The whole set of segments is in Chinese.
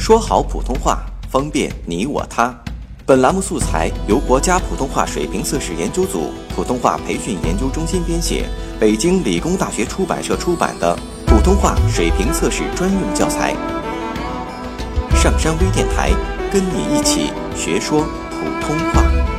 说好普通话，方便你我他。本栏目素材由国家普通话水平测试研究组普通话培训研究中心编写，北京理工大学出版社出版的普通话水平测试专用教材。上山微电台，跟你一起学说普通话。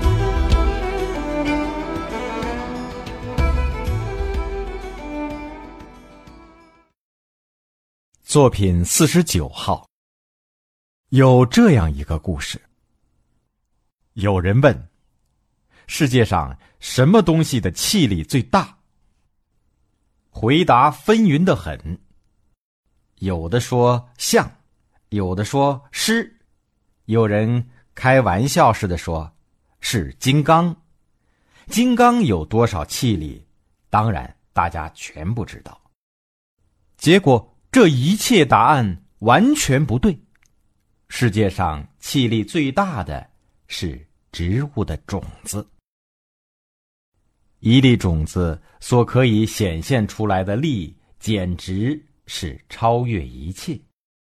作品49号。有这样一个故事。有人问，世界上什么东西的气力最大？回答纷纭得很，有的说象，有的说狮，有人开玩笑似的说是金刚。金刚有多少气力，当然大家全不知道。结果这一切答案完全不对。世界上气力最大的是植物的种子。一粒种子所可以显现出来的力，简直是超越一切。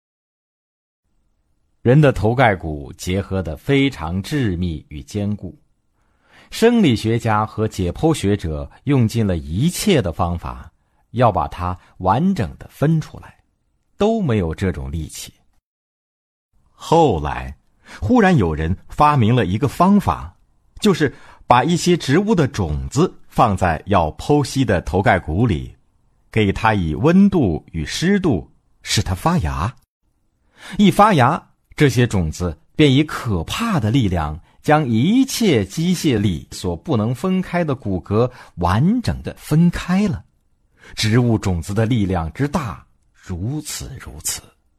人的头盖骨结合得非常致密与坚固，生理学家和解剖学者用尽了一切的方法，要把它完整地分出来，都没有这种力气。后来忽然有人发明了一个方法，就是把一些植物的种子放在要剖析的头盖骨里，给它以温度与湿度，使它发芽。一发芽，这些种子便以可怕的力量将一切机械力所不能分开的骨骼完整地分开了。植物种子的力量之大，如此如此。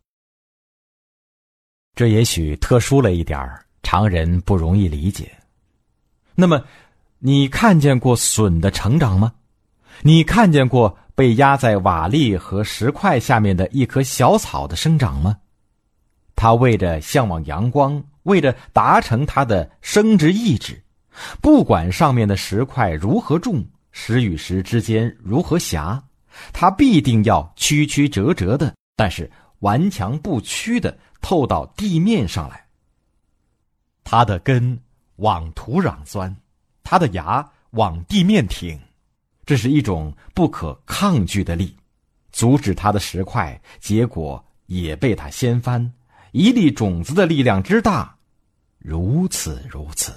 这也许特殊了一点儿，常人不容易理解。那么，你看见过笋的成长吗？你看见过被压在瓦砾和石块下面的一棵小草的生长吗？它为着向往阳光，为着达成它的生殖意志，不管上面的石块如何重，石与石之间如何狭，它必定要曲曲折折的，但是顽强不屈的透到地面上来。它的根往土壤钻，它的芽往地面挺，这是一种不可抗拒的力，阻止它的石块，结果也被它掀翻。一粒种子的力量之大，如此如此。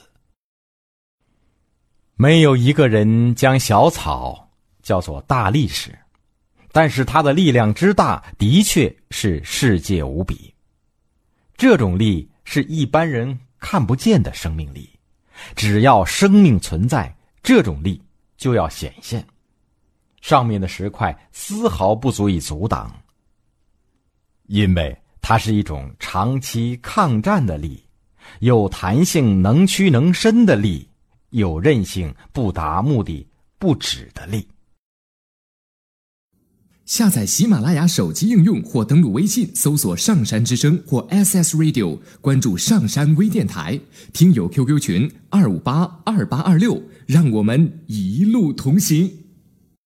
没有一个人将小草叫做大力士，但是它的力量之大，的确是世界无比。这种力是一般人看不见的生命力，只要生命存在，这种力就要显现。上面的石块丝毫不足以阻挡，因为它是一种长期抗战的力，有弹性能屈能伸的力，有韧性不达目的不止的力。 下载喜马拉雅手机应用或登录微信搜索上山之声或 SS Radio， 关注上山微电台，听友 QQ 群2582826，让我们一路同行。